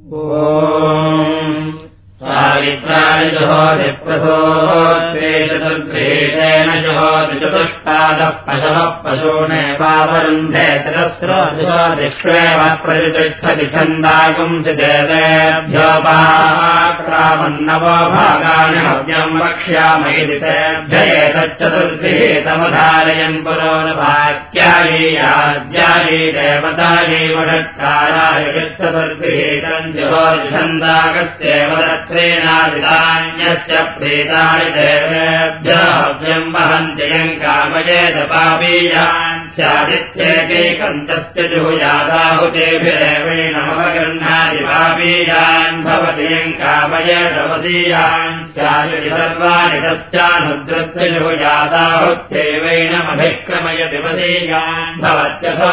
सावित्राणि जुहोति प्रसोत्रे चतुर्गृहीतेन जुहोति चतुष्टादः पशवः पशूनेवावरुन्धे तिरस्रो जुहोतिष्वेव प्रतिष्ठति छन्दागुंसि देवेभ्योपाक्रामन्नवो भागानि हव्यम् वक्ष्याम इति तेभ्य एतच्चतुर्गृहीतमधारयन् पुरो न वाक्यायी याज्यायी देवतायी वषट्काराय यच्चतुर्गृहीतम् जुहोति छन्दागस्येव न्यस्य प्रीतानि देवेभ्यः हव्यम् वहन्ति यम् कामयेत पापीयान् स्यादित्येकैकम् तस्य जुहुयादाहुतेभिरेवेणमवगृह्णाति पापीयान् भवति यम् कामयेत वदीयान् स्यादिति सर्वाणि तस्यानुद्रस्य जुहुयादाहुत्यैवैनमभिक्रमयति वदीयान् भवत्यसो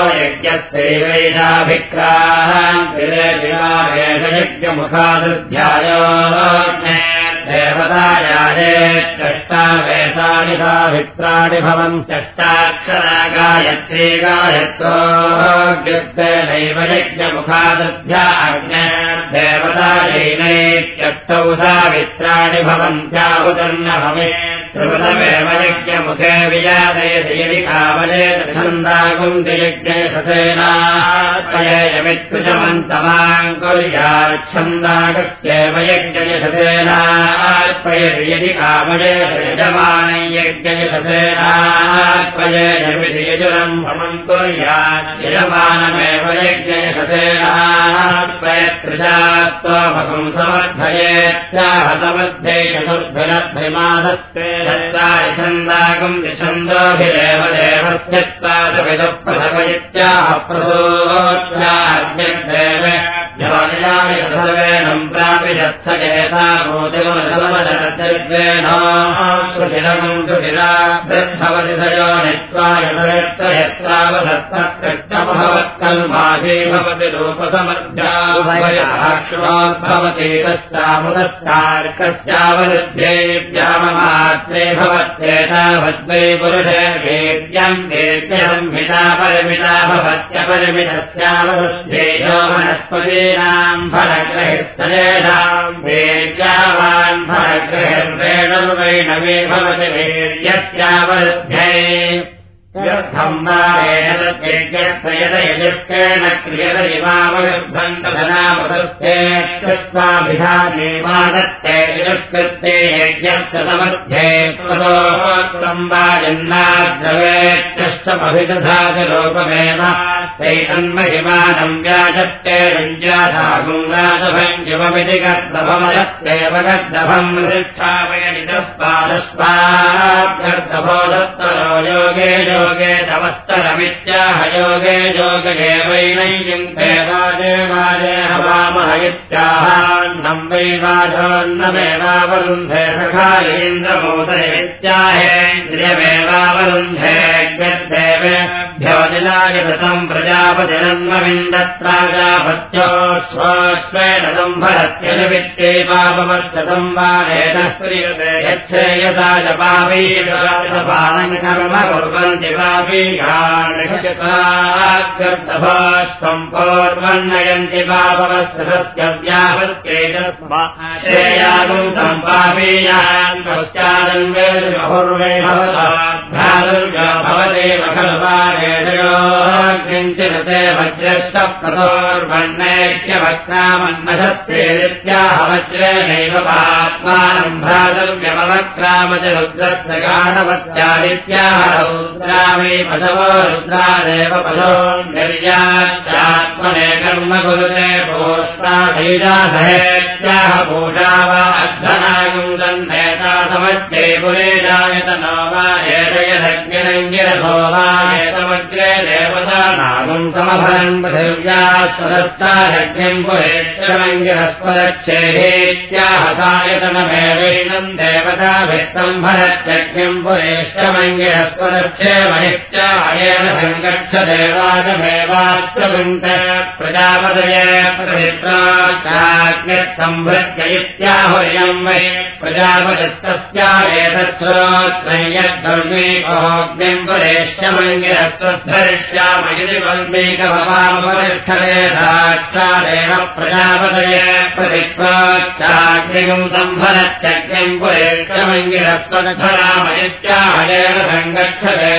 यज्ञस्यैवैनाभिक्रान्तिरेष यज्ञमुखादध्याय देवतायाये चष्टावेतानि सावित्राणि भवन् चष्टाक्षरा गायत्री गायत्रोऽग्निर्देनैव यज्ञमुखादध्या अग्नेर्देवतायैनैत्यष्टौ सावित्राणि भवन्त्याहुतन्न भवेत् त्रिपदमेव यज्ञमुखे विजातयति यदि कामयेत छन्दागुंसि यज्ञशतेनार्पयेयमित्युजमन्तमाम् कुर्याच्छन्दागस्येव यज्ञशतेनार्पयति यदि कामयेत यजमानै यज्ञशतेनार्पयेयमिति यजुरम् भमम् कुर्यात् यजमानमेव यज्ञशतेनार्पयत्रिजात्वमकम् समर्थयेत्याहतमध्ये चतुर्भिरभ्रिमादस्ते छन्दागुंसि छन्दोभिरेव देवस्य त्वादविदः प्रथमयित्याह प्रसोत्याज्ञदेवे ज्योतिराणि सर्वेणम् प्रापिषत्सचेता भूतिगुणसर्वजरचर्वेणोऽश्रुतिरगुम् सुधिराभ्यद्भवति सयो नित्वायतयत्तयत्रावधत्तकृष्टमभवत्कल्माशी भवति रूपसमर्ध्याभवति तस्यामुदस्तार्कस्यावरुद्धेभ्याममात्रे भवत्येतावद्वै पुरुषे वेद्यम् वेद्यसंहिता परिमिता भवत्यपरिमितस्यावरुद्धेयो वनस्पतीनाम् फलग्रहिस्तलेषाम् वेद्यावान् फलग्रहिर्वेणुर्वैणवे भवति वेद्यस्यावरुध्ये यर्थम् वारेण क्रियत इमावयुद्धम् तथनामतस्तेऽस्माभिधानेवादत्ते यजुष्कृत्ते यज्ञस्य समध्ये प्रदोहोत्रम् वाजन्नाद्रवेत्यष्टमभिदधाति रूपमेव तैतन्महिमानम् व्याचत्ते रञ्जाधागुङ्गादभञ्जममिति गर्दभमदत्तेव गर्दभम् प्रतिष्ठापयति तस्मादस्माद्गर्दभो दत्तरो योगे योगे तवस्तरमित्याह योगे योगे वैनैयम् देवाजे वाजे हवामह इत्याहान्नम् वै वाजोन्नमेवावरुन्धे सखायेन्द्रमोदयेत्याहेन्द्रियमेवावरुन्धे यद्देवेभ्यो निलायतम् प्रजापतिरन्वविन्दत्राजापत्योऽश्वेन संभरत्यनुवित्ते पापवर्षतम् वारेण क्रियते यच्छेयसा च पापीयपालम् कर्म कुर्वन्ति पापीयान् पूर्वन्नयन्ति पापवस्त्रस्य व्याहृत्येतस्माश्रेयागुम् तम् पापीयान् पश्चादन्वेति बहुर्वै भवताभ्यादुर्यो भवदेव खलु पारेणयो किञ्चिदते वज्रस्तप्रतोर्वण्णैक्यवक्रामन्नशस्तेरित्याह वज्रेणैव पात्मानम् भ्रातुर्यमवक्रामच रुद्रस्य गाढवत्यादित्याह रुद्रामे पशवो रुद्रादेव पशो निर्याच्चात्मने कर्म कुरुते पोष्टाधैरासहेत्याह पूषा वा अध्वनागुम् सन्धेता समज्जे पुरेजायतनो वा एतयदग्निरङ्गिरसो वा एतमग्रे देवतानागुम् समभरम् पृथिव्याः स्वदस्तारज्ञम् पुरेष्टमङ्गिरस्वरच्छेहेत्याह सायतनमेवैनम् देवताभिस्तम्भरत्यज्ञम् पुरेष्टमङ्गिरस्वरच्छेमहित्याहेन सङ्गच्छदेवाजमेवाच्यवृन्त प्रजापतये प्रतिप्राज्ञः संभृत्य इत्याहुर्यम् वै प्रजापतिस्तस्यादेतच्छ्रोत्रयद्धर्मीकोऽग्निम् पुरेष्यमङ्गिरस्त्वद्धरिष्यामयि वल्मीकभवामुपतिष्ठते साक्षादेव प्रजापतये प्रतिप्रोच्चाग्निगम् सम्भरत्यग्निम् पुरेष्यमङ्गिरस्त्वद्धरामयित्याहयेन सङ्गच्छते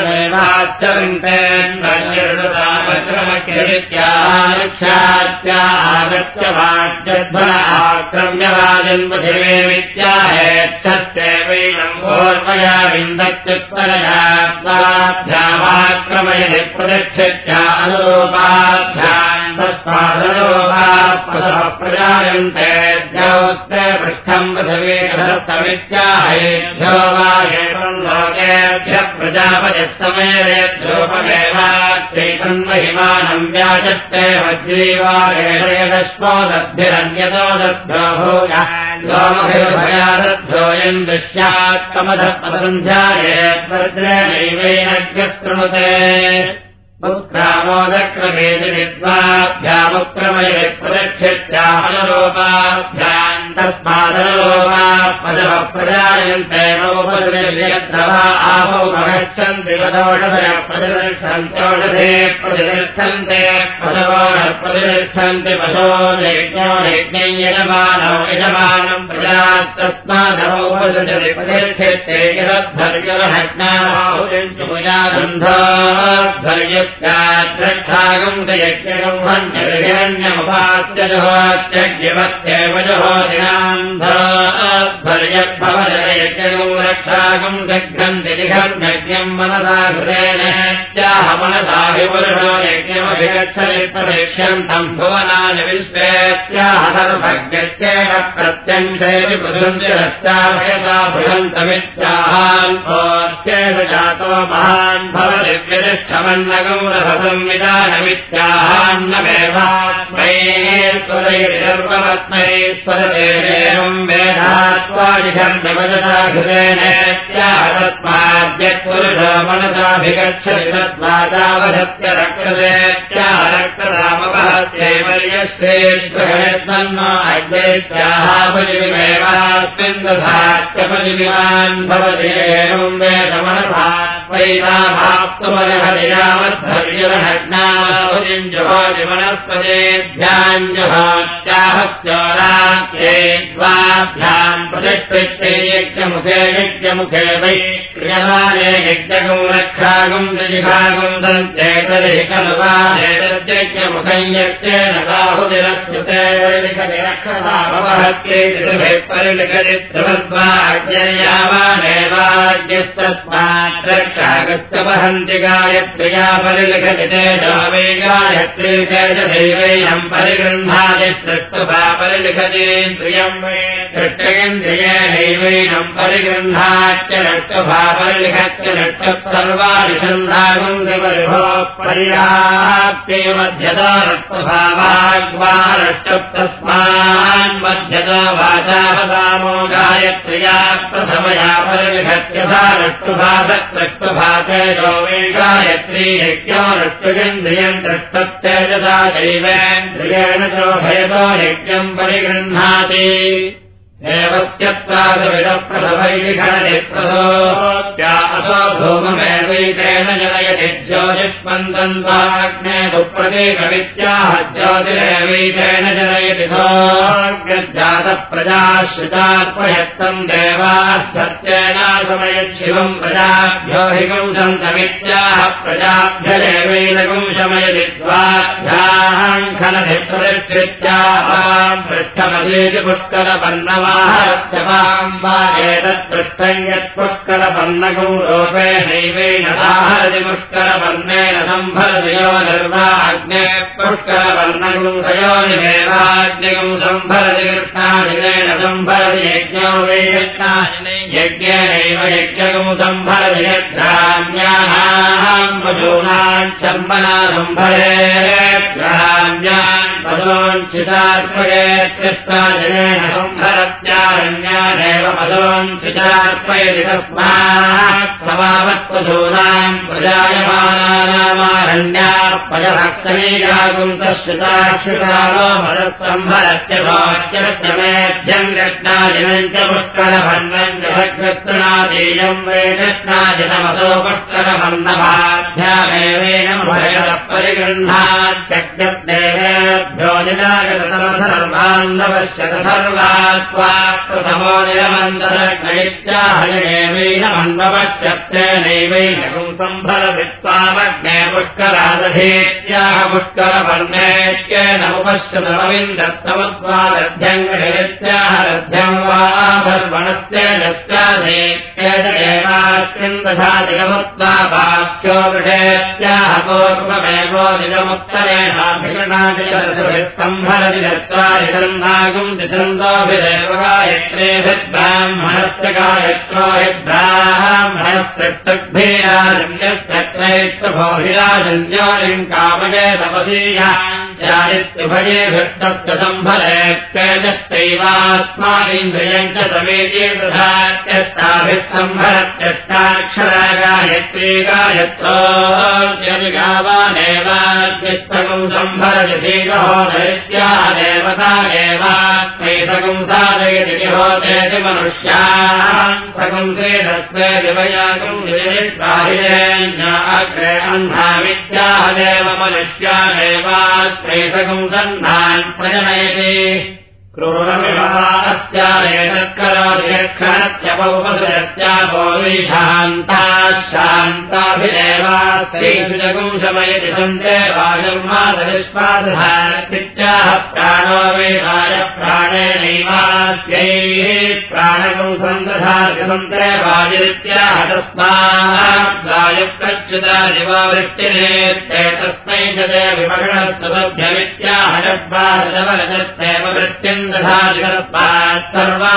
आगत्य वाच्यध्वर आक्रम्यवाजन् पृथिवीमित्याहेच्छत्येवैनम् भोर्मया विन्दत्युत्तरया स्वाभ्यामाक्रमयति प्रतिष्ठित्या अनुरूपाभ्याम् तस्मादनुरूपाः प्रजायन्ते द्यौस्ते पृष्ठम् पृथिवीकधस्तमित्याहेभ्यो वा एवम् लोकेभ्यः प्रजापतिस्तमेरेभ्योपमेवाच्चैतन्महिमानम् व्याचष्टे वज्रीवारेणयदश्वोदद्भिरन्यतो दद्भ्यो भूयः लोमभिर्भयादद्भ्योऽयम् दृश्यात्तमधः पदन्ध्यायेत्वर्द्रेणैवैनज्ञस्तृणुते पुत्रामोदक्रमेति विद्वाभ्यामुक्रमये प्रदक्षित्यानुरूपाभ्याम् तस्मादनुरूपाः पदवः प्रजायन्ते नोपनिर्यद्रवा आहोपगच्छन्ति पदोषधयः प्रतिष्ठन्त्योषधे प्रतिष्ठन्ते पदवोषः प्रतिष्ठन्ति पशो यज्ञो यज्ञम् यजमानो यजमानम् प्रजास्तस्मादनोपनिषदि प्रतिष्ठिते यदद्धर्यलहज्ञानाहुरिञ्चुमुजागन्धर्य द्रक्षागम् यज्ञगम् हन्यर्यण्यमुपात्यजहोत्यज्ञवत्येव जहोदिनान्धर्यभवजयज्ञगम् रक्षागम् जघ्रन्ति जिघर्यज्ञम् मनसा हृदेन चाह मनसा हि पुरुषो यज्ञमभिगच्छति प्रदिक्ष्यन्तम् भुवनानि विश्वेत्याह सर्वज्ञत्येन प्रत्यञ्चेति पृथुञ्जिरश्चाभयता बृहन्तमित्याहान्त्येष जातो महान् भवति व्यतिष्ठमन्नगम् रसंविधानमित्याहान्नमेवास्मैश्वरैर्वत्मैश्वरदेवेवम् वेदात्वादिघर्मवजता घृतेनेत्याहतस्माद्यत्पुरुषो मनसाभिगच्छति तद्वादावधत्य रक्षसेत्याह रक्तरामपहत्यैवर्यश्रेष्ठेष्वनो अग्नैत्याहापलिमेवास्मिन् दधात्यपलिमिमान् भवति एवम् वेदमनसा वैताभाक्तमनहर्यामद्धर्यरहज्ञाहुरिञ्जुहोदिवनस्पतेभ्याम् जुहोत्याहश्चोराख्ये द्वाभ्याम् प्रतिष्ठिते यज्ञमुखे यज्ञमुखे वै क्रियमाणे यज्ञगम् रक्षागम् द्विजिभागम् दन्ते तर्हि खलु वा एतद्यज्ञमुखम् यज्ञेन साहुतिरस्युते परिलिखति रक्षसामवहत्येति त्रिभिः परिलिखति त्रिवद्वाज्ञयावानेवाज्ञस्तस्मात् रक्षागस्य वहन्ति गायत्र्या परिलिखति तेजो वै गायत्री तेजदैवैनम् परिगृह्णाति सृष्टुभा परिलिखतीन्द्रियम् वै सृष्टयेन्द्रियेणैवैनम् परिगृह्णाच्च रक्तुभा परिलिखत्य रक्तः सर्वाणि छन्दागम् त्रिपरिभो पर्याप्ते मध्यता रक्तभावाग्वारष्टस्तस्मान्मध्यता वाचापदामो गायत्र्या प्रथमया परिलिखत्यथा रक्तुभा सकृष्टुभा तेजो वै गायत्री यज्ञो रक्तगेन्द्रियम् दृष्टत्तेजसा दैवेन्द्रियेण चोभयतो यज्ञम् परिगृह्णाति देवत्यत्वादविदप्रसभैलिखननिप्रसोत्या असो धूममेवैतेन जनयति ज्योतिष्मन्दन्त्वाग्ने सुप्रतीकमित्याह ज्योतिरेवैतेन जनयति सोऽग्रजातप्रजाश्रितात्मयत्तम् देवास्तत्येनाशमयच्छिवम् प्रजाभ्यो हि गुंसन्तमित्याह प्रजाभ्यदेवैनगुम् शमयति द्वाभ्याम् खनधिप्रतिष्ठित्याहाम् पृष्ठमधीति पुष्करपन्नवा एतत्पृष्ठम् यत्पुष्करपन्नकम् रूपेणैवेन साहरति पुष्करपन्नेन सम्भरति यो निर्वाग्ने पुष्करपन्नकम् तयोनिमेवाग्निकम् सम्भरति कृष्णादिनेन सम्भरति यज्ञो वै कृष्णादिने यज्ञेनैव यज्ञकम् सम्भरति यद्ग्राम्याम् पशूनाम् चर्मणा सम्भरे ग्राम्यान् पशूञ्चितार्पयेत्यस्तादिनेन सम्भरत्यारण्यानेव पशूञ्चितार्पयति तस्मात् समावत्पशूनाम् प्रजायमानानामारण्याः पयभक्तमीयागुम् तश्चिताश्रितालो मनः सम्भरत्यभोच्यमेभ्यम् कृष्णादि कृष्णाजिनम् च पुष्करभन्नम् च सकृत्तृणादेयम् वे कृष्णाजिनमसो पुष्करभन्नभाभ्यामेवेन भयतः परिगृह्णात्यग्देवेभ्यो निरागतसर्वान्नपश्यत सर्वात्वात्मसमो निरमन्दरक्षयित्याहयनेवैनमन्वपश्यत्यनैवैनकम् सम्भरवित्वामग्ने पुष्करादधेत्याह पुष्करपर्णेत्येनमुपश्यतमविन्दत्तमुद्वादध्यङ्गहित्याह रथ्यम् वा धर्मणस्येनस्याधेत्येदेवास्मिन् दधादिकमुत्वाभाक्ष्यो वृषेत्याह पूर्वमेवो निजमुत्तरेणाभिगणादिरसुभिस्तम्भरति दत्त्वारि शर्णागुम् दिशन्तोभिरेव गायत्रेभिर्ब्राह्मणस्य गायत्रो हि ब्राह्मणस्त्रैस्तभोहिराजन्योलिम् कामये तपसीयानित्युभयेभिस्तस्य सम्भरेत्यजस्तैवात्मानीन्द्रियम् च समेते दधात्यस्ताभिस्तम्भरत्यष्टाक्षरा गायत्री गायत्रोऽगावानेवाद्यस्तकम् सम्भरति श्रीगहोदरित्याह देवता एवात्मैतकम् साधयति होतेति मनुष्याः सकम् श्रीधस्मे दिवयाकम् दिविनिष्वाहिरेण्यग्रे अह्नाविद्याह देव मनुष्यानेवात्मैतकम् सन्धान् प्रजनयति क्रूरमिवास्यारेतत्करोदियक्षरत्यपौपसुरत्यापोलिशान्ताः शान्ताभिरेवास्त्रीषुजगुम् शमयति सन्ते वायुर्मादविश्वादधात्याह प्राणो वेदाय प्राणेनैवास्यैः प्राणकम् सन्दधाति सन्ते वायुरित्याह तस्मात् वायुप्रच्युता दिवावृष्टिरेत्ते तस्मै च ते विमगणस्तदभ्यमित्याह षड्वादशवरजस्तेव वृष्टिम् दधादिकस्मात्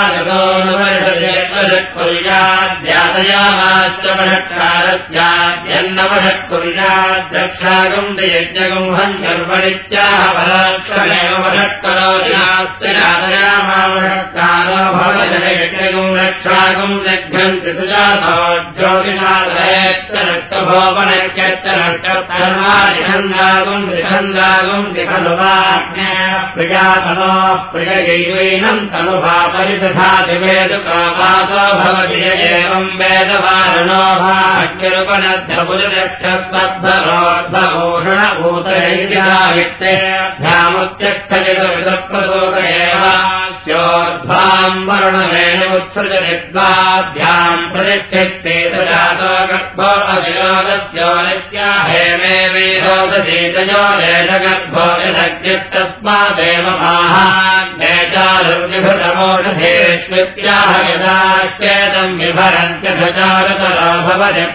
सर्वादगोनुवर्षकुर्याद्यादयामाश्च वषट्कारस्याद्यन्नवषट्कुर्याद्रक्षागम् यज्ञगम् हन्यर्वणित्याह पराक्षमेव वषट्करोदिनास्तिरादयामावषट्कारो भवजयज्ञगम् रक्षागम् यज्ञम् त्रिसुजातो ज्योतिनाथयत्यनष्टभोपनत्यत्यनष्टर्वादिषन्दागम् त्रिषन्दागम् त्रिखलुवाग्ने प्रियातनोः प्रियैवैनम् तनुभापरिदधाति वेदुकापातो भवति एवम् वेदवारणो भाग्यरुपनद्धपुरदक्षत्वद्भरोद्भभूषणभूतैर्यावित्तेभ्यामुत्यक्षयितप्रदोष एव स्योर्ध्वाम् वरुणमेन उत्सृजनिद्वाभ्याम् प्रतिष्ठिते तजातो गर्भो अविरोधस्यो नित्याहेमे वेदोदधीतयो वेदगर्भो यदग्निस्तस्मादेव चारुर्विभृतमोषधेष्वित्याह यदाश्चेदम् विभरन्त्यधचारतरो भवति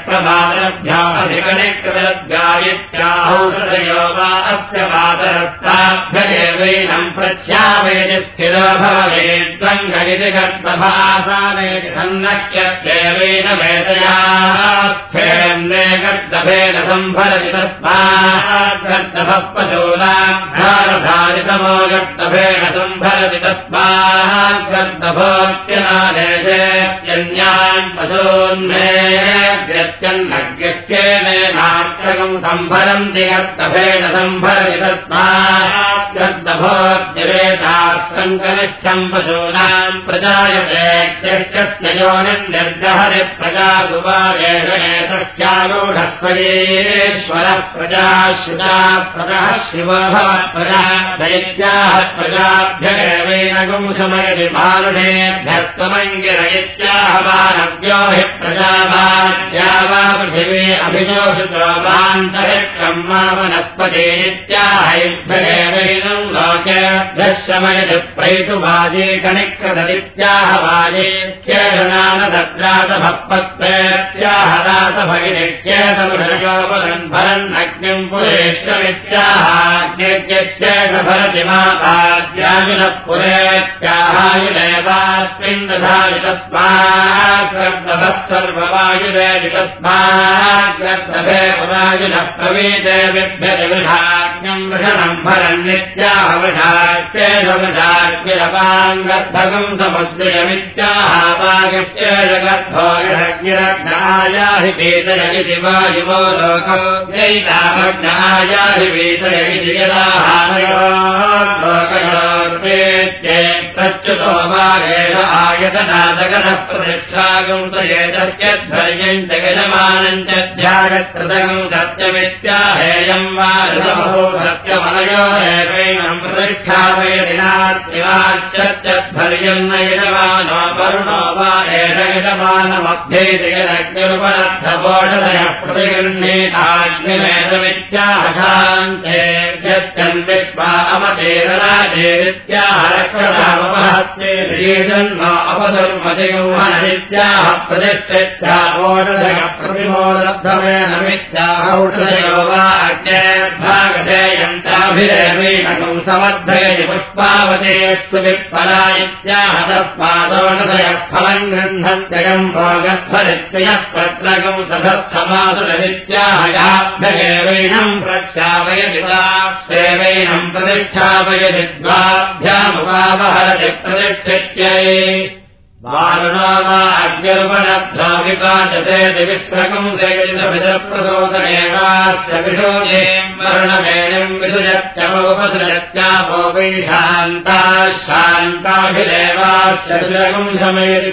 प्रमादभ्यामधिकनिकृतद्गायित्याहौषधयो वा अस्य मातरस्ताभ्यदेवैनम् प्रत्यावेदि स्थिरो भवेद्वम् गणिति गर्दभासानेति सन्नक्यदेवेन वेदयास्थेन्द्रे गर्दभेन सम्भरति तस्मात् गर्दभः पशूनाम् धारधारितमो गर्दभेन सम्भरति तस्मात् गर्दभोत्यनादेशेत्यन्यान् पशून्नेत्यन्नग्यश्चेनेनार्थकम् सम्भरन्ति गर्दभेन सम्भरति तस्मात् गर्दभोद्यवेताः सङ्कनिष्ठम् पशूनाम् प्रजायते त्यष्टस्य योनिर्निर्गहरि प्रजागुवागेषेतस्यारूढस्वयेश्वरः प्रजाश्रुता प्रजः शिवो भवत् प्रजा दैत्याः प्रजाभ्यगेवेन गुंशमयति मानुषेभ्यस्तमङ्गिरयित्याह मानव्यो हि प्रजाभाज्या वा पृथिवी अभिजोषितो वान्तरिक्षम् मा वनस्पतिनित्याहैभ्यगेवैनम् लोकेभ्यः शमयति प्रैतुवाजी कणिकृतदित्याह वाजेत्येषणानदत्रातभक्त्याह रातभगिनित्येतमुषयोपदन् भरन्नग्निम् पुरेष्वमित्याहाग्नित्येष भरति माताद्यायुनः पुरेत्याहायुनेवास्मिन् दधाति तस्मात् गर्दभः सर्ववायुरेति तस्मात् गर्दभे पुरायुनः प्रवीते बिभ्यति वृषाग्निम् वृषणम् भरन्नित्याह वृषाच्चेष वृषाग्निरपाम् गर्भगम् समुद्रयमित्याह वागित्येष गर्भो गिरग्निरग्नायाहि पीतयमिति वायुवो लोकौ दैतामग्नायाहि पीतयमिति यदाहानयो लोकयोर्पि प्रच्युतो वारेण आयतनादगनः प्रतिष्ठागम् तयेतस्यध्वर्यम् च यजमानम् च ध्यायत्रदगम् सत्यमित्याहेयम् वा ऋतमहो सत्यमनयो एवैनम् प्रतिष्ठापयदिनात्मिवाच्यध्वर्यम् न यजमानो वरुणो वा एष यजमानमभ्येतिरग्निरुपनद्धपोषदयः प्रतिगृह्णीताग्निमेतमित्याहशान्ते यच्चन् विश्वा अमतेरराजेरित्याहरक्षरामहत्ये जन्म अपधर्मजयोहनदित्याह प्रतिष्ठित्या ओषधयः प्रतिमोदब्धमेनमित्याहौषधयो वा अज्ञेर्भागधेयन्ताभिरेवैनकम् समर्थयति पुष्पावते सुविफला इत्याह तस्मादोषधयः फलम् गृह्णन्त्ययम् भोगत्फलित्ययः पत्रकम् सधत्समासुरदित्याह याभ्यगेवैनम् प्रक्षापयति सेवैनम् प्रतिष्ठापयति द्वाभ्यामुपावहरति प्रतिष्ठित्यै वारुणो वा अग्निर्वनद्धाविपाचते दिविस्त्रकम् देयितभिदप्रसोदनेवास्य विशोदेम् वर्णमेणम् विसृजत्यमुपसृजत्यापो वैशान्ताः शान्ताभिरेवास्य विसृजकम् शमयति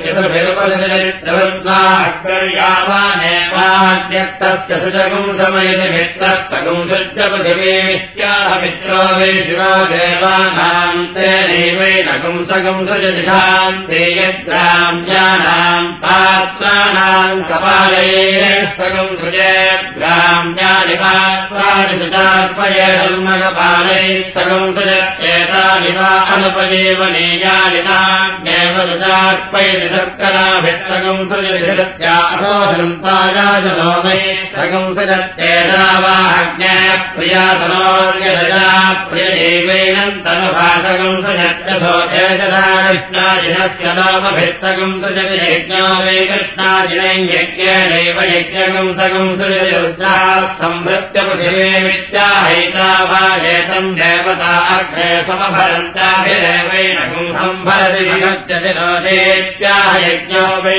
पितृभिरुपसृजत्यावानेवाद्यक्तस्य सृजकम् शमयति मित्रस्तकम् सृज्य पृथिवीत्याह मित्रो वै शिवो देवानाम् तेनैवैनकम् सकम् सृजति शान्ते ग्राम्यानाम् पात्राणाम् कपालैस्तकम् सृजेत् ग्राम्यानि पात्राणि सुचार्पये धर्मकपालैस्तकम् सृजत्येतानि वा अनुपजीवनीयानि नान्येव सुचार्पयति शर्कराभिस्तकम् सृजति अथोधन्तायाजलोमैस्तकम् सृजत्येता वाज्ञः प्रियातनोर्यदया प्रियैवैनन्तनुभासकम् सृजत्यथो एतदाकृष्णाजिनस्य भित्तकम् सृजति यज्ञो वै कृष्णाजिनैः यज्ञेनैव यज्ञकम् सकम् सृजति रुद्राः संभृत्य पृथिवीमित्याहैता वा एतम् देवता अग्रे समभरन्ताभिरेवैनकम् सम्भरति भगत्यति रोदेत्याह यज्ञो वै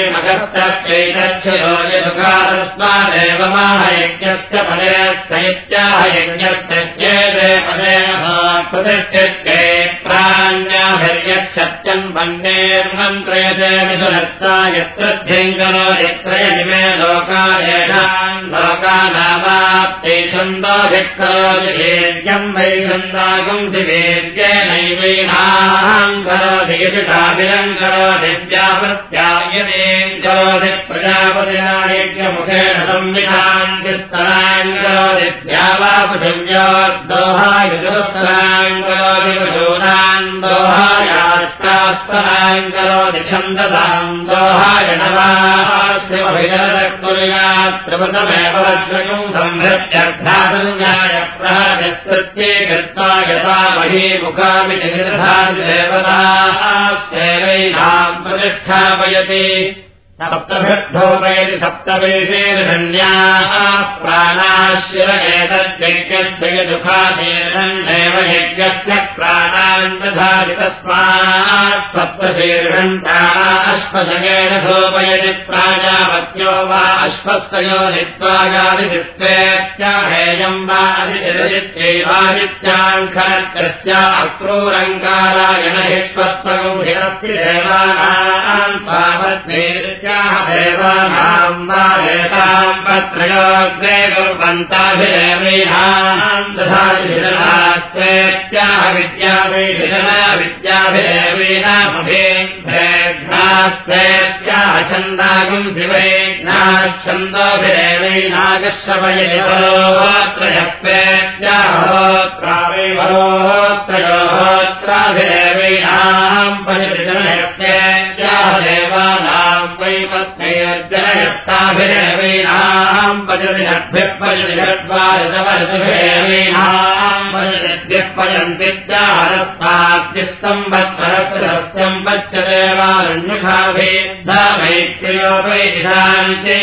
मगस्तस्यैतच्छरोजसुखातस्मादेव माह यज्ञस्य फलेऽस्य इत्याह यज्ञस्य चेदे फलेन प्रतिष्ठित्ये प्राण्याभिर्यच्छत्यम् वन्नेर्मन्त्रयते मिथुनत्ता यत्र ध्यङ्करो यत्रयनिमे लोकादेशान् लोकानामाप्ते छन्दोभिक्करोति वेद्यम् वै छन्दागुंसि वेद्येनैवैनाम् करोति यजुषाभिरम् करोति व्यापत्यायनेम् करोति प्रजापतिना यज्ञमुखेन संविधान्तिस्तरान् करोति द्यावापृथिव्योर्दोहाय दुस्तरान् करोति पशूनान् दोहायाष्टास्तरान् करोति छन्दसाम् दोहाय नवास्यमभिजरकुर्यात्प्रपथमेव वज्रकम् संहृत्यर्थासंज्ञाय प्रहरतिस्तृत्ये कृत्वा यथा महीमुखामिति निर्धाति देवताः सेवैनाम् प्रतिष्ठापयति सप्तभिर्धोपयति सप्तवेशेर्धन्याः प्राणाशिर एतद्यज्ञस्य यजुखाशीर्षन्नेव यज्ञस्य प्राणान् दधाति तस्मात् सप्तशीर्षन् प्राणा अश्वशकेन धोपयति प्राजापत्यो वा अश्वस्तयो नीत्वा यादिस्त्वेत्याहेयम् वा अधिचिरजित्यैवादित्यान् खरत्रस्य अक्रूरङ्कारायण हिष्वत्वगम् हिरस्ति देवानाम् पावद्वेदित्य देवानाम् वा एताम् पत्रयोग्रे कुर्वन्ताभिरेवैनाम् दधातिभिरनास्तेत्याह विद्याभिर्विदनाविद्याभिरेवैनामभिघ्नास्तेत्याह छन्दागम् भिवैनागशवयलिवरोत्रयःपेत्याहोत्रावैवरोत्रयोहोत्राभिरेवैनाम् परिजनयस्तेत्याह देवानाम् वैपत्नयज्जनयत्ताभिरेवैनाम् पजनिषद्भिः पजनिषद्वारसवरसभिरेवैनाम् पजनिद्भिः पजन्तित्याहरस्माद्भिः संवत्सरस्यम् पच्यदेवारण्यखाभिर्धामैत्र्योपैशान्ते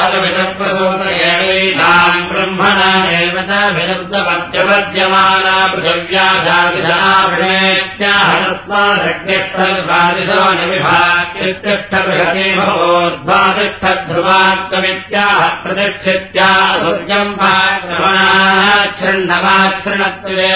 देवस्ताभितात्मवत्कित्याहलविदप्रसूतयैवैनाम् ब्रह्मणा देवताभिरुद्धपत्यपद्यमाना पृथिव्याधादिशावृणेत्याहतस्मादग्निस्तर्वादिशो न विभात्युत्तिष्ठबृहते भवोद्वादिष्ठध्रुवात्तमित्याह प्रतिष्ठित्यासुर्यम् पाक्रमणाच्छृण्डमाच्छृणत्वे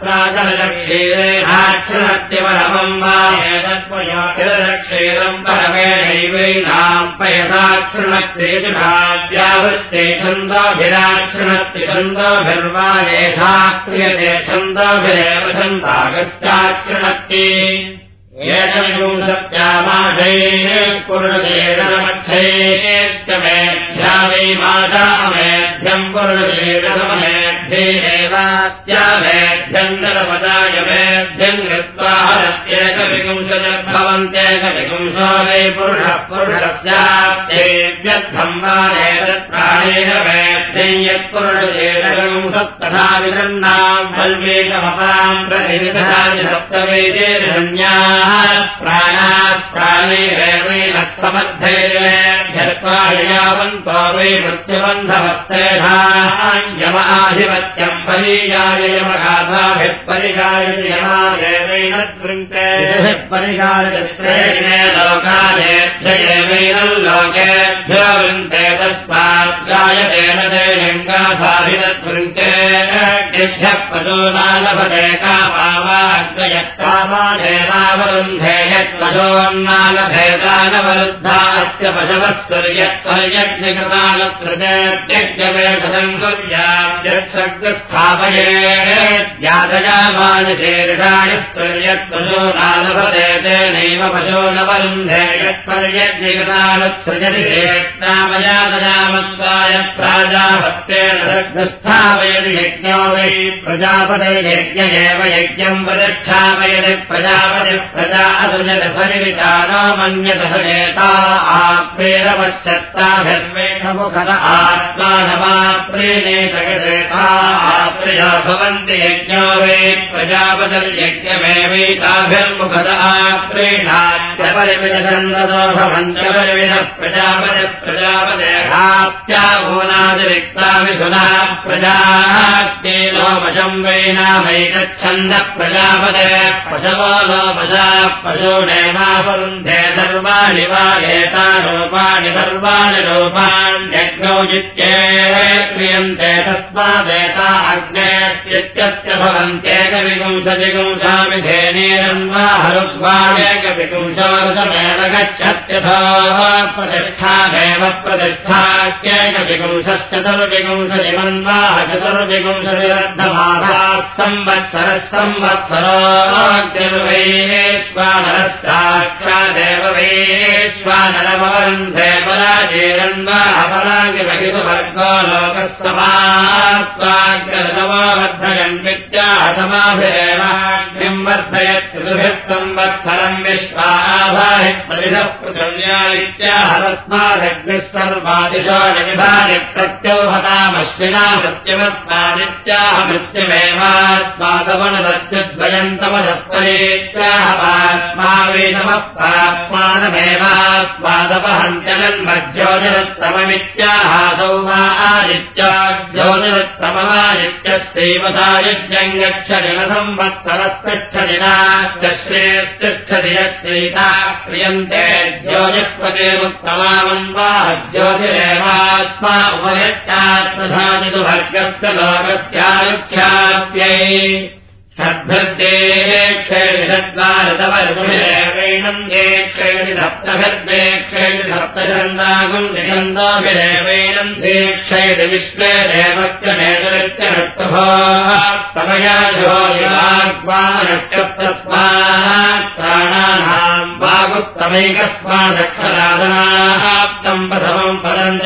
भत्राजलक्षीरेणाच्छृणत्यवरमम् वा एतत्पयोक्षीरम् परमेणैवैनाम् पयसाच्छृणत्येजुषाव्यावृत्ते छन्दोभिराच्छृणत्ति छन्दोभिर्वा येषा क्रियते छन्दोभिरेव छन्दागश्चाच्छृणत्ति एकविंशत्यामाशैः पुरुषेणमक्षैश्चमेध्या वै माशामेध्यम् पुरुषेणमेध्यैरेवात्यामेध्यम् नरपदाय मेध्यम् कृत्वा हरत्येकविंशतिर्भवन्त्येकविंशो वै पुरुषः पुरुषस्याप्त्येव्यर्थम् वा एतत्प्राणेन मेध्यम् यत्पुरुषेणविंशत्तथा विदन्नाम् फल्वेशमपाम् प्रतिविदधानि सप्तवेदेर्हन्याः प्राणाप्राणैरेवैनत्समर्थैर्यत्वा वै मृत्युबन्धवत्तेषायमाधिपत्यम् परिगाय यमगाथाभिः परिगायति यमादेवैनद्वृङ्के परिगायत्रेणे लोकादेभ्यैवैनल्लोकेभ्यो वृन्ते तस्माद्गायतेन दैनम् गाथाभिनद्वृङ्के भ्यः पशो नालभते कामावाग्यः कामादेवावरुन्धे यत्पशोन्नालभेदानवरुद्धास्य पशवस्वर्यत्पर्यज्ञकृतानकृतेत्यज्ञवेदम् कुर्याद्यक्षग्रस्थापयेद्यादयामानशेर्षाणि स्वर्यत्पशो नालभते तेनैव पशो न वरुन्धे यत्पर्यज्ञकृतानुत्सृजति चेत्नामयादयामत्वाय प्राजापत्येन सर्गस्थापयति यज्ञो वै प्रजापते यज्ञ एव यज्ञम् प्रतिष्ठापयति प्रजापति प्रजा असृजत सरिविचारो मन्यतः नेता आप्रेरपश्चत्ताभिर्वेषमुखद आत्मानमाप्रेणेतगदेता आप्रिया भवन्ति यज्ञो वै प्रजापतिर्यज्ञमेवैताभिर्मुखद आप्रेणात्यपरिविदन्दतो भवन्त्यपरिविदः प्रजापतिर्प्रजापतेहाप्त्यागोनातिरिक्ताभिषुना प्रजात्येलोमशम् वै नामैकच्छन्दः प्रजापते पशवो लोमशा पशूनेमावरुन्धे सर्वाणि वा एतारूपाणि सर्वाणि रूपाण्यग्नौ जित्ये क्रियन्ते तस्मादेता अग्नेत्यस्य भवन्त्येकविपुंसजिगुंसामिधेनेरन्वा हरुग्वाणेकविपुंसोरुषमेव गच्छत्यथो प्रतिष्ठामेव प्रतिष्ठाक्येकविपुंसश्चतुर्विपुंसजिमन्वा चतुर्विपुंसतिरर्धमासाः संवत्सरः संवत्सरो वैश्वानरश्चाक्षादेव वैश्वानरमवरुन्धे पराजेरन्वा अपरागिभगितुवर्गो लोकस्तमात्वाग्रतमोवर्धयन् विद्याहतमाभिरेवाग्निम् वर्धयत् ऋतुभिः संवत्सरम् विश्वाभाहि प्रतिधः पृथिव्या इत्याहतस्मादग्निः सर्वादिशो निविधानि प्रत्योहतामश्विना मृत्युमस्मादित्याह मृत्युमेवात्मादवनदत्युद्वयन्तमधस्परेत्याहमात्मा वै नमः पाप्मानमेवात्मादपहन्त्यनन्मज्योतिरुत्तममित्याहासौ वा आदित्योज्योतिरुत्तममादित्यस्यैव सायुज्यम् गच्छति न संवत्सरस्तिष्ठदिनाश्रेत्तिष्ठति यस्यैता क्रियन्ते ज्योतिष्पतिरुत्तमामन्वा ज्योतिरेवात्मा उपयत्यात्मधानितु भर्गस्य लोकस्यायुख्यात्यै षड्भिर्देक्षैषद्वारतवैणम् देक्षैणि सप्तभिर्देक्षैणि सप्तछन्दागम् निषन्दोभिरेवैणम् देक्षैणि विश्वे देवस्य नेतृत्य नष्टभो तमयाजो युवाग्वानक्षत्रस्मात् प्राणानाम् वागुत्तमैकस्मादक्षराधनाप्तम् प्रथमम् पदम्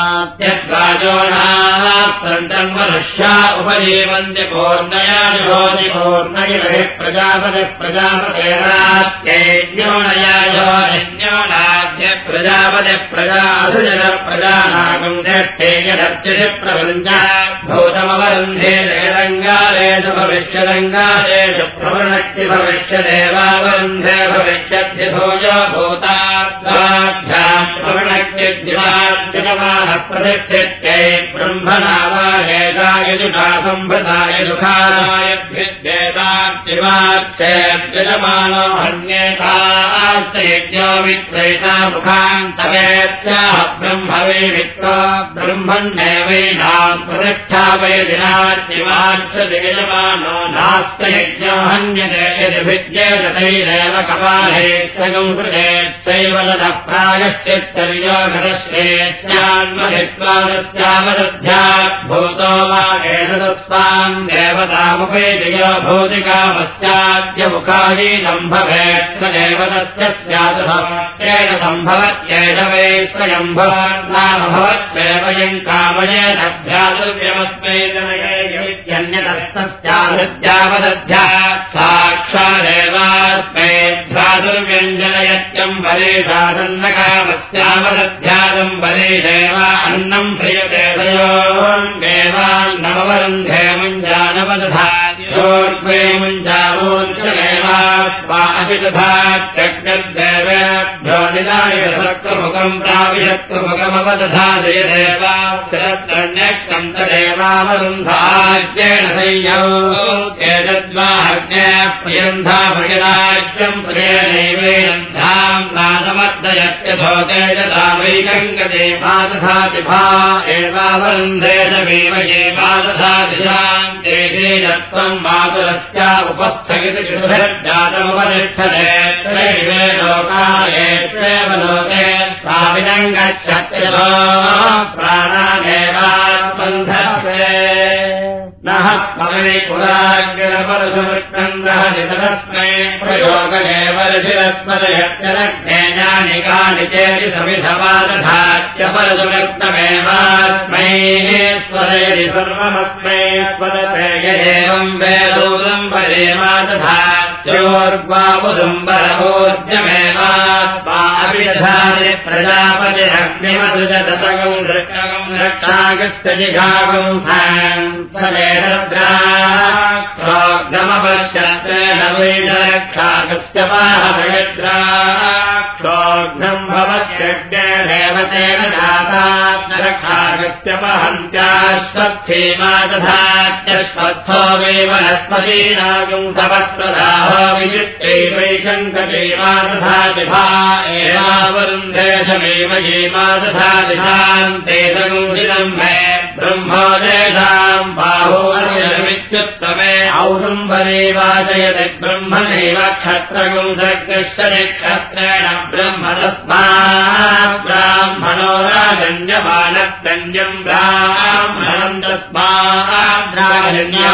तस्मात्यद्वाजोणाप्तम् मनुष्या उपजीवन्ति पूर्णया जुहोति पूर्णगिरिः प्रजापतिः प्रजापतेरात्यैज्ञोणयाजोनिज्ञोनाद्य प्रजापतिः प्रजासुजन प्रजानागम् ज्येष्ठेयधर्चिः प्रपञ्चा भूतमवरुन्धे जगदङ्गालेषु भविष्यदङ्गालेषु प्रवृणक्ति भविष्यदेवावरुन्धे भविष्यद्य भोजो भूताद्वाभ्याम् प्रवृणक्ति दिवाद्यमानः प्रतिष्ठित्यै ब्रह्मणावाहेषा यजुषा सम्भृताय सुखायभ्युद्येताक्षिवाक्षेत्यजमानो हन्येताश्चयज्ञो वित्रयिता मुखान्तवेत्याह ब्रह्मवे वित्तो ब्रह्मण्येवैनाम् प्रतिष्ठापयदिनाच्चिवाक्षदिगजमानो नास्तयज्ञो हन्यते यदिभिद्येत तैरेव कपाले स्थगम् कृतेच्छैव लदः प्रायश्चित्तर्यो घटश्रेत्यान्महित्वादत्यावदध्यात् भूतो वा एतदस्मान् देवतामुपैतियो भूतिकामस्याद्यमुखादीनम् भवेत् स देवतस्य स्यादुभवत्येन सम्भवत्येन वै स्वयम् भवन्नाम भवत्वेवयम् कामयेन भ्यातुर्यमस्मै जनयेत्यन्यतस्तस्यावदध्यात् साक्षादेवास्मै भ्रातुर्व्यञ्जनयत्यम् बलेशादन्नकामस्यावदध्यादम् बलेशेव अन्नम् प्रियते देवान्नमवरुन्धे मुञ्जानवदधाद्योर्ग्वे मुञ्जावोञ्चमेवात्मा अपि दधात्यग्निर्देवेभ्यो निदायशक्तमुखम् प्राविशक्तमुखमवदधादय देवास्तिरत्रण्यक्तम् तदेवावरुन्धाज्येन संयौ एतद्वाहज्ञः प्रियन्धा प्रियराज्यम् प्रियनैवेयन्धाम् नादमर्दयत्यथो तेजतावैकङ्गते पादधातिभा एवावरुन्धे समेव ये पादधातिशान्ते तेजत्वम् मातुरस्या उपस्थगिति कृतजातमुपतिष्ठते त्रैवे लोकायेष्वेव लोके स्वामिनम् गच्छत्यथो प्राणादेवात्मन्धत्ते नः स्मरे पुराग्रपरसुवृत्तन्दः नितरस्मै प्रयोगदेवरशिरस्मदयत्यरज्ञानि कानि चेति समिधवादधात्यपरसुवृत्तमेवास्मै स्वरयति सर्वमस्मै स्वदते एवम् वेदोदम् परेमादधात्योर्वामुदुम्बरभोज्यमेवास्मा अपि दधाति प्रजापतिरग्निमसृजततगम् दृष्टगम् रक्षागस्य जिघागम् क्षोग्धमपश्यत्रेण वैजरक्षागस्य वाहदयद्राक्षोग्धम् भवत्यग्ने देवतेन जातात्मरक्षागस्य वहन्त्याश्वत्थीमा दधात्यश्वत्थो वै वनस्पतीनागम् सवत्प्रदाहो विजित्यैवैकङ्कचैमा दधाति भा एवावरुन्धे समेव येमा दधाति शान्ते सगुंसिदम् मे ब्रह्मोदेशाम् बाहोर्यमित्युत्तमे औदुम्बरे वाचयति ब्रह्मणैव क्षत्रगुम् सर्गस्य क्षत्रेण ब्रह्म तस्मात् ब्राह्मणो राजन्यमानस्तन्यम् ब्राह्मणम् तस्मात् राजन्या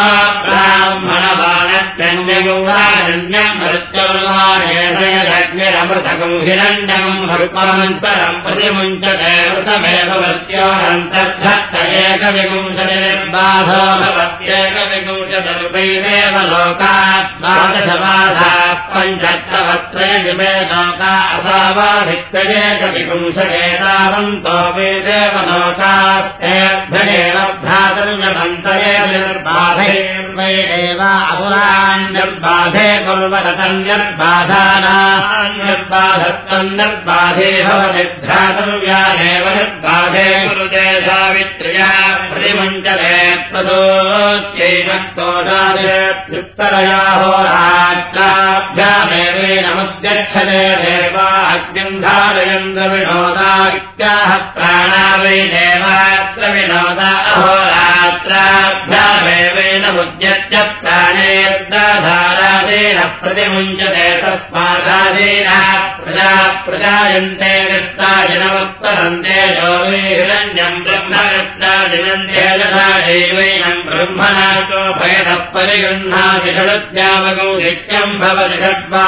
ब्राह्मणमानस्तन्यगुम् राजन्यम् मृत्युर्वाणेशयदग्निरमृतगुम् हिरण्यगुम् हरुपान्तरम् प्रतिमुञ्चते मृतमेव मृत्योरन्तर्धत्त एकविगुंशतिर्बाधो भवत्येकविगुंशतिर्वैरेव लोकात् द्वादशबाधाः पञ्चत्तवत्रयजिमे लोका असावाधिक्येकविगुंशतेतावन्तो वैरेव लोकास्तेभ्येव भ्रातर्यमन्तरे निर्बाधैर्वैरेव अपुराण्यर्बाधे कुर्वतन्यर्बाधानान्यर्बाधत्वम् निर्बाधे भवति भ्रातर्यादेव निर्बाधे कुरुते सावित्र्या प्रतिमुञ्चते प्रदोस्यैनक्तोषादित्तरया होरात्राभ्यामेवेनमुद्यच्छते देवा अग्निम् धारयन्द्रविनोदा इत्याह प्राणा वै देवात्र विनोदा अहोरात्राभ्यामेवेनमुद्यच्च प्राणेर्दाधारादेन प्रतिमुञ्चते तस्मादादेन प्रजायन्ते कृत्ताजिनमुत्तरन्ते योगिरण्यम् ब्रह्मकृत्ताजिनन्ते यथा देवैनम् ब्रह्मणाचो भयतः परिगृह्णाति षडुद्यावगौ नित्यम् भवति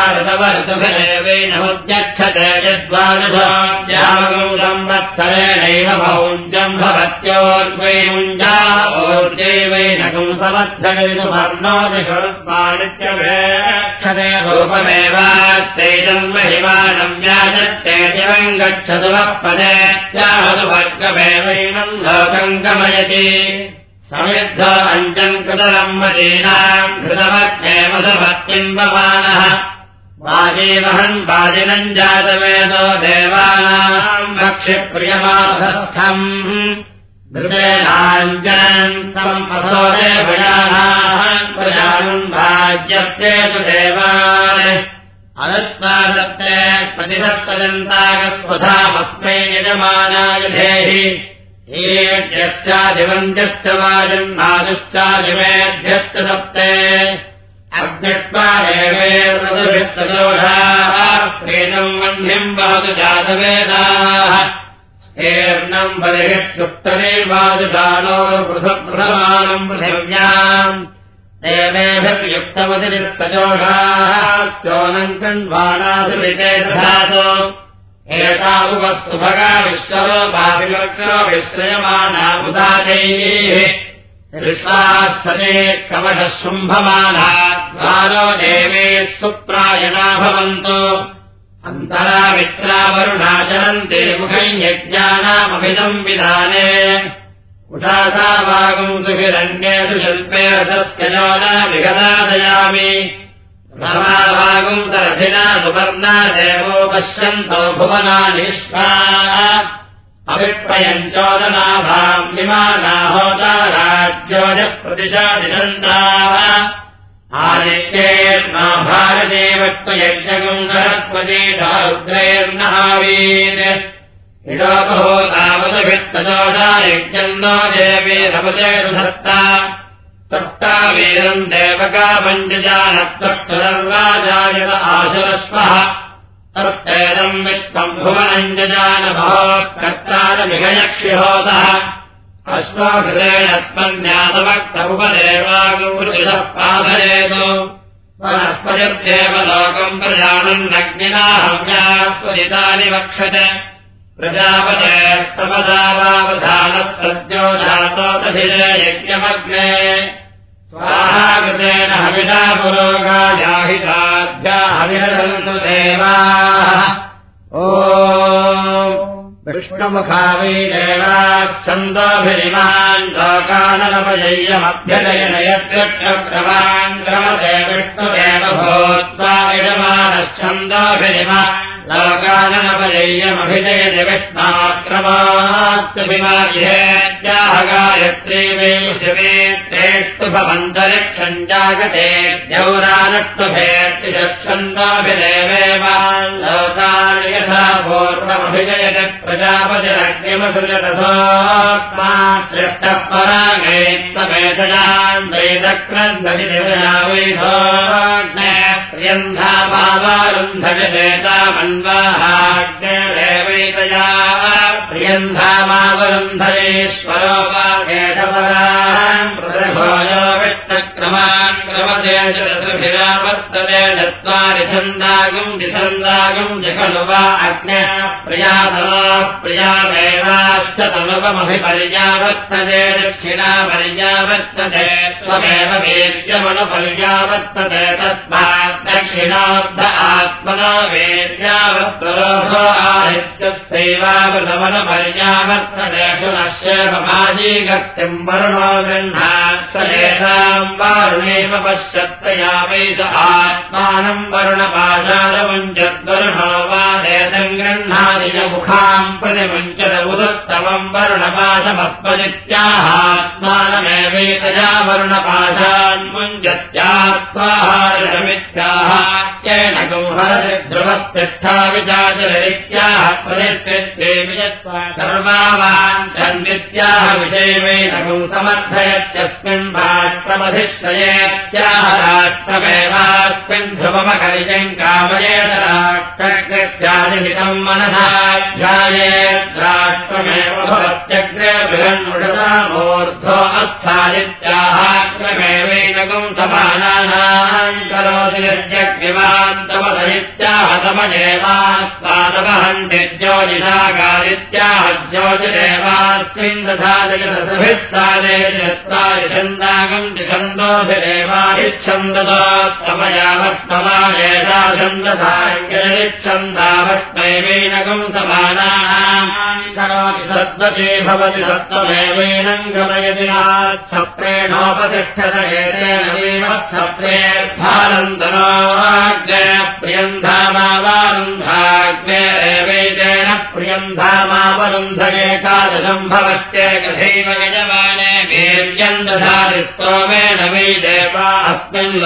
षड्वारतवर्षफलेवैनमुद्यच्छते यद्वादशोऽद्यावगौ संवत्सरेणैव भौञ्जम् भवत्योर्वै मुञ्जा ओर्जैवैनकम् समर्थगैनुपर्णोति षडुत्पादित्यवेक्षते रूपमेवात्तैजम् महिमानम् व्याजत्ते दिवम् गच्छतु वः पदेत्याहुवर्गमेवैनम् लोकम् गमयति समिद्ध अञ्जम् कृतरम् मदीनाम् कृतवत्नेव सभक्तिम्बमानः वाजीवहन् वाजिनम् जातवेदो देवानाम् भक्षिप्रियमाधस्थम् धृतेनाञ्जनम् सम्पथो देवयानाः प्रजानम् भाज्यप्ते तु देवान् अनत्मादत्ते प्रतिदत्तजन्तागस्वधामस्मै यजमानाय धेहि येऽद्यश्चादिवन्द्यश्च वाजन्नादुश्चादिमेभ्यश्च सप्ते अग्नित्वा देवेर्वदुभिस्तदोषाः प्रेतम् वह्निम् वहतु जातवेदाः स्तेर्णम् बलिभित्युक्तनिर्वाजुदानोर्पृथक्प्रथमानम् पृथिव्याम् देवेभिर्युक्तमतिरिक्तजोषाः चोनम् कण्वानासुरिते दधातु एतावुपस्तुभगा विश्वरोपाभिवक्रो विश्रयमाना उदादैः ऋषाः सने कवशः शुम्भमाना द्वारो देवेः सुप्रायणा भवन्तु अन्तरा मित्रावरुणा चरन्ते मुखम् यज्ञानामभिदम् विधाने उषासा वागम् सुहिरण्येषु शिल्पे रथस्य योना विगदादयामि रमाभागम् तरथिना सुवर्णा देवो पश्यन्तो भुवनानिष्ठा अभिप्रयम् चोदनाभाम् विमानाहोता राज्योजः प्रतिशादिशन्ताः आदित्येर्ना भारतेवत्वयज्ञकम् सरस्वतीशा रुद्रैर्नहावीर् इडोपहो तावदभित्तजोषा यज्ञम् नो देवीरपतेषु धत्ता तत्ता वीरम् देवका पञ्चजानत्वक्षरर्वाजायत आशुरस्वः तत्तेदम् विश्वम् भुवनम् जजानभोत्कर्तारमिहयक्षिहोतः अश्वहृदेन त्वन्यासवक्तमुपदेवागुरुषः पाधयेतु वनस्पतिर्देव लोकम् प्रजानन्नग्निना हव्यात्वजितानि वक्षते प्रजापतेस्तपदावावधानः सद्यो जातोतभिरे यज्ञमग्ने स्वाहाकृतेन हविषा पुरोगायाहिताभ्या हविरसन्तु देवाः ॐ विष्णुमुखा वै देवाश्छन्दोभिरिमान् लोकाननपजय्यमभ्यजयनयद्विष्णुक्रमान् क्रमते विष्णुदेव भूत्वा यजमानश्छन्दोभिरिमा लोकाननपजय्यमभिजयति विष्णाक्रमात्सभिमाजिहेत्याह गायत्री वै शिवे तेष्टु भवन्तरिक्षम् जागते द्यौरानष्टुभेत्ति छन्दोभिदेवेवान् लोकानि यथा पूर्वमभिजयति प्रजापतिरग्निमसृजतसोऽस्मा दृष्टः परागैस्तमेतजान् वैदक्रन्ददिदिवया वैधोऽग्ने प्रियन्धामावरुन्धजतेतामन्वाहाग्नेरेवैतया प्रियन्धामावरुन्धरेश्वरो वा केशपराम् प्रदभोयो विष्णक्रमान् क्रमते चतुर्भिरावर्तते चत्वारि छन्दागम् दिछन्दागम् जखलु वा अग्न्यः प्रियातमा प्रियामेवाश्च तमवमभिपर्यावर्तते दक्षिणा पर्यावर्तते स्वमेव वेद्यमनुपर्यावर्तते तस्मात् दक्षिणार्ध आत्मना वेद्यावत्तरोधो आहित्यस्यैवावृतमनुपर्यावर्तते सुनश्येवमाजीगत्यम् वरुणो गृह्णात् स एताम् वारुणेव पश्यत्तया वैद आत्मानम् वरुणपाशादमुञ्चद्वरुणो वा एतम् गृह्णादियमुखाम् प्रतिमुञ्चत उदत्तमम् वरुणपाशमस्मदित्याहात्मानमेवैतया वरुणपाशान्मुञ्चत्यात्माहारमित्याह केन गौहरति ध्रुवस्तिष्ठा विचाचरित्याह प्रतिष्ठित्वे विजत्वा सर्वावान् सन्नित्याह विजयमेनगौ समर्थयत्यस्मिन् राष्ट्रमधिश्रयेत्याह राष्ट्रमेवास्मिन् ध्रुवमकरिजम् कामयेत राष्ट्रस्यादिहितम् मनसा ध्यायेत् राष्ट्रमेव भवत्यग्रे बृहन्मुषतामूर्ध्वो अस्थादित्याहाक्रमेवैनगम् समानानाम् करोति निर्जग्निवान्तमदयित्याह तमजेवास्मादवहन्ति ज्योतिषाकारित्याह ज्योतिरेवास्मिन् दधाजगदभिस्तादे चत्वारि छन्दागम् छन्दोभिरेवादिच्छन्दतमयावत्तमायेषा छन्दसाङ्गच्छन्दावत्मैवैनगम् समानानाम् करोति सद्वते भवति सत्त्वमेवैनम् गमयति नात्सप्रेणोपतिष्ठत एतेन सप्रेर्भारन्तनोऽग्ने प्रियन्धामावारुन्धाग्ने एवैतेन प्रियम् धामावरुन्धये कादशम् भवत्येकथैव यजमाने वीर्यम् दधाति स्तोमेन वै देवा अस्मिन्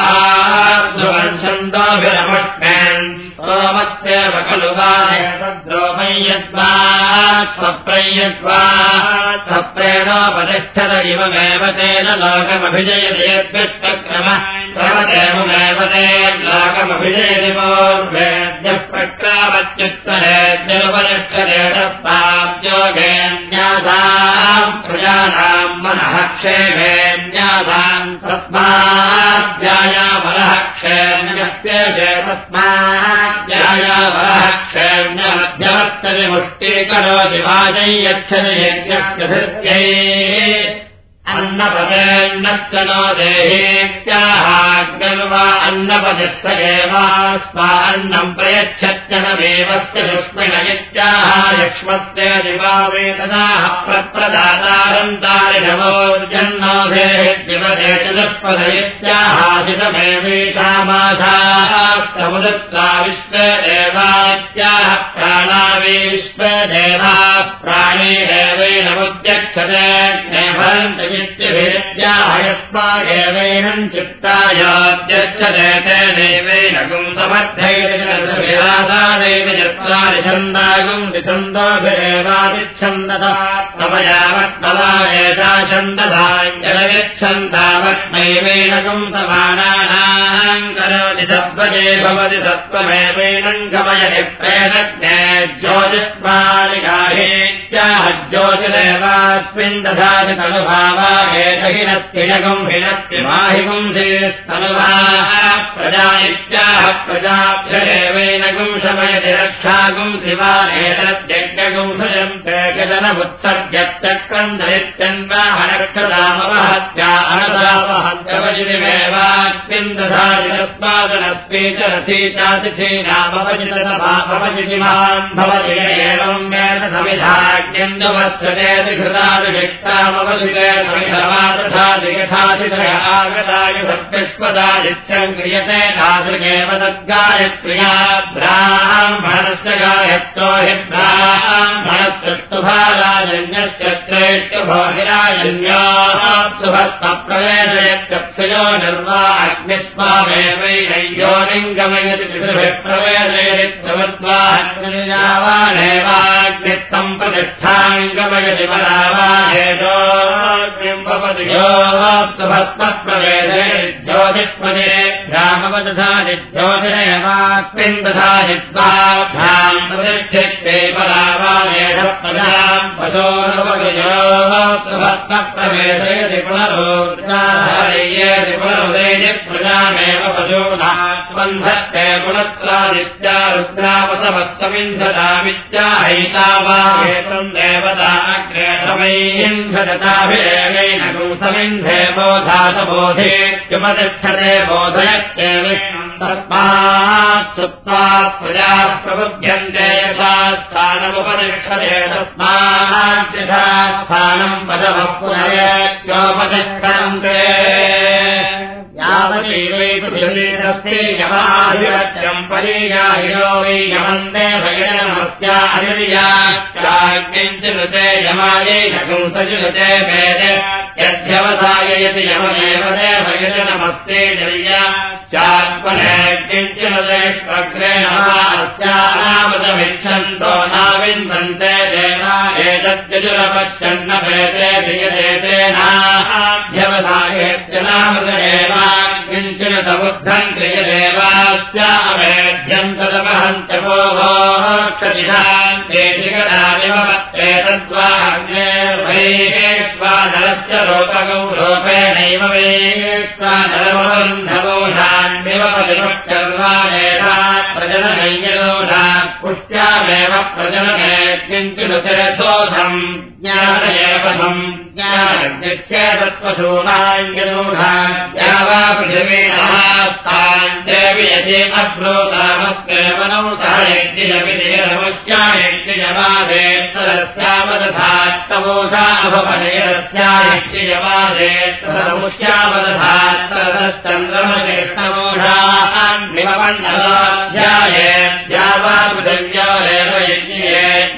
लोकार्धवन्छन्दोभिरमट्मेन् स्तोमत्येव खलु वायद्रोमं यद्वा स्वप्रयद्वा स्वप्रेणोपतिष्ठत इममेव तेन लोकमभिजयति यद्विष्टक्रमः सर्वदेवमेव तेन लोकमभिजयति पूर्वेद्यः प्रक्रामत्युत्तरेद्युपतिष्ठते तस्माद्योगेन्यासाम् प्रजानाम् मनः क्षेमेन्यासाम् तस्माद्ध्यायामनः क्षेम्यस्तेषे तस्माद्ध्यायामनः क्षेम्यमध्यवर्तति मुष्टीकरोति वाजै यच्छति यज्ञस्य धृत्यै अन्नपदेन्नश्च नो देहेत्याहाग्निर्वा अन्नपदिस्त एवास्मा अन्नम् प्रयच्छच्च न देवस्य युष्मिण इत्याह यक्ष्मस्य दिवावेतनाः प्रदातारन्तारि नवोर्जन्नो देहेद्दिवदे चतुष्पद इत्याहादितमेवीतामासास्तमुदत्ता विश्वदेवात्याह प्राणावे विश्वदेवाः प्राणीरेवैनमुद्यक्षते नेभरन्ति यस्मागेवैनम् चित्तायाद्यच्छते तेनैवैनगुम् समर्थैर्विरासादैव चत्वारि छन्दागुम् द्विछन्दोभिरेवादिच्छन्दता तमयावत्तवा एषा छन्दसाञ्जलयच्छन्दावत्नैवैनगुम् समानानाम् करोति सत्त्वजे भवति सत्त्वमेवैनम् गमयति प्रेतज्ञे ज्योतिष्मालिकाहेत्याह ज्योतिरेवास्मिन् दधाति तनुभा हिनस्तिजगुम् हिनस्ति माहिगुंसिस्तनुवाः प्रजा इत्याह प्रजाभ्यरेवैनगुम् शमयति रक्षागुम् शिवानेतद्यज्ञगुम् सृजन्ते गजनमुत्सर्गत्यक्रन्दरित्यन्वाहनक्षदामवहत्या अनदावहत्यवचितिमेवास्मिन् दधाति तस्मादनस्पीचरथी चातिथीनामवचितसभापवचितिमान् भवति एवम् वेद समिधाज्ञन्दुवत्सतेति घृतादिभिक्तामवचिते समिधमातथादियथादितय आगतायुधपुष्पदादित्यम् क्रियते तादृगेव तद्गायत्र्या ब्राह्मणस्य गायत्रो हि ब्राह्मणस्तुभाराजन्यस्य त्रैष्टुभोगिराजन्योस्तुभस्तप्रवेदयत्यक्षयो निर्वा अग्निस्मामेवैनयोलिङ्गमयति पितृभिः प्रवेदयति प्रवद्वाग्निजावानेवाग्निस्तम् प्रतिष्ठाङ्गमयति परावाहेतो भस्मप्रवेदे ज्योतिष्पदे भ्रामवदधाति ज्योतिरेवास्मिन् दधाति स्वाभ्याम् प्रतिष्ठिते परावानेष प्रजाम् पशोर्वभस्मप्रवेदयति पुनरोर्जाहयेति पुनरुदेति प्रजामेव पशूनात्मन्धत्ते पुनस्त्रादित्या रुद्रावसवस्तमिन्धतामित्याहैतावाहेतम् देवता अग्रे समैहिन्धताभिरेवैनगुम् समिन्धे बोधातबोधेत्युपतिष्ठते बोधयत्येव तस्मात् सुप्त्वा प्रजाः प्रबुध्यन्ते यथा स्थानमुपतिष्ठते तस्मात् यथा स्थानम् पदमः पुनरेत्योपतिष्ठन्ते यावदेवै पृथिवीरस्ते यमाधिपत्यम् परीयाहिरो वै यमन्ते भयनमस्या अनिर्याच्चाग्निञ्चनुते यमायै नगुंसजुनुते वेद यध्यवसाययति यममेव ते भयनमस्ते जर्या चात्मने किञ्चनुतेष्वग्रे नमः अस्यानामतमिच्छन्तो नाविन्दन्ते देवा एतद्यजुरपश्यन्न भेदे धियदेतेनाध्यवसायत्यनामृतेव किञ्चन समुद्धम् क्रियदेवास्यामेध्यम् तदमहन्त्यपोक्षतिधान्ते तद्वाग्नेर्भैष्वानरस्य रूपगौ रूपेणैव वैश्वानरमबन्धवोषान्यव परिमुच्चर्वाणेषा प्रजननैयदोषा पुष्ट्यामेव प्रजनने किञ्चिदुतिरसोऽधम् ज्ञानयपथम् ज्ञानज्ञेतत्त्वशूनाञ्जदोषा वा पृथिवीनास्ताञ्चेवि यदि अब्रूतामस्केवनौ सह यज्ञिजपिदेरमुष्यायज्ञिजमादेत्तदस्यावदधात्तवोषा अभपदेरस्यायज्ञिजमादेत्तदमुष्यावदधात्तदश्चन्द्रमचेष्टवोषान्निममण्डलाध्याये द्यावा पृथिव्योरेव यज्ञिये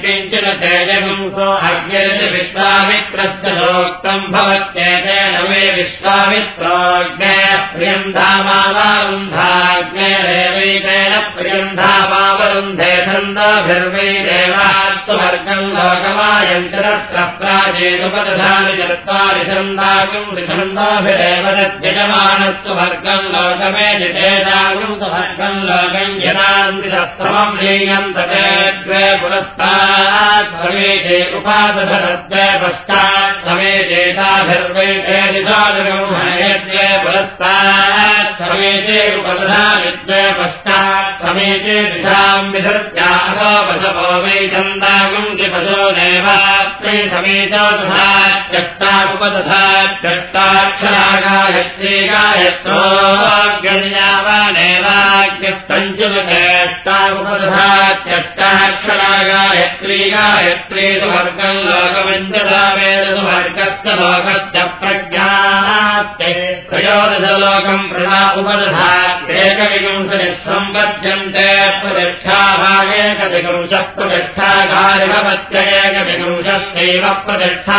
विश्वामित्रस्य लोक्तम् भवत्येतेन मे विश्वामित्रोऽग्ने प्रियम् धामावरुन्धाग्ने देवैतेन प्रियम् धामावरुन्धे छन्दोभिर्वै देवास्तुवर्गम् लोकमायन्त्रप्राजेनुपदधानि चत्वारि छन्दागुम् छन्दोभिरेव यजमानस्तु वर्गम् लोकमे जितेदागुम् सुवर्गम् लोकम् यदान्तिशस्त्रमम् लीयन्त द्वे पुरस्तात् समेते उपादधरद्वे पश्चात् समेतेताभिर्वैते दिशादगम् हनयद्वे पुरस्तात् समेते उपदधानि द्वे पश्चात् समेते दिशाम् विधृत्या अथोपशपो वै छन्दागुम् पशो नैवात्मै समेतो दधात्यष्टाकुपदधात् चष्टाक्षरागायत्री गायत्रोऽग्नियावानेवाग्निस्तञ्जुलकेष्टाकुपदधात्यष्टाक्षरागायत्री गायत्री सुवर्गम् लोकमञ्जदावेद सुवर्गस्य लोकस्य प्रज्ञात्ते त्रयोदशलोकम् प्रणा उपदधात्येकविंशतिः सम्पद्यन्ते प्रतिष्ठाभागेकविंशः प्रतिष्ठागारिभवत्येकविंशस्यैव प्रतिष्ठा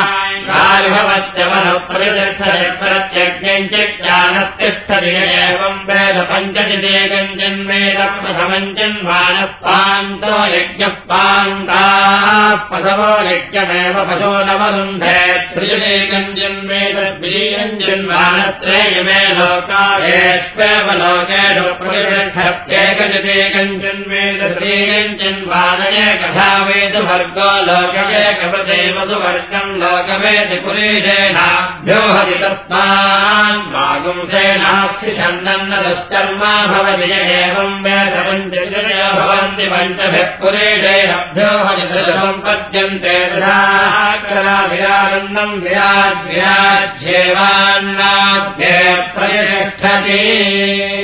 गारिभवत्यवनप्रतिष्ठयप्रत्यज्ञञ्चिज्ञानतिष्ठति एवम् वेद पञ्चजिदेकञ्चिन्वेद प्रथमञ्चिन्वानः पान्तो यज्ञः पान्ताः पशवो यज्ञमेव पशो नवरुन्धे त्रिजुदेकञ्चिन्वेद द्वितीयञ्चिन्वानत्रेयमे लोकादेष्वेव लोकेषु प्रतिष्ठत्येकजिदेकञ्चिन्वेद तृतीयञ्चिन्वानये वेद वर्गो लोकमेकवदेव सुवर्गम् लोकमेति पुरीशेनाभ्यो हति तस्मान् वागुंसेनाक्षि छन्दन्नदश्चर्मा भवति एवम् वेदपञ्चविदयो भवन्ति पञ्चभिः पुरीशेनभ्यो हति सम्पद्यन्ते विरानन्दम् विराज्येवान्नाभ्ये प्रतिष्ठति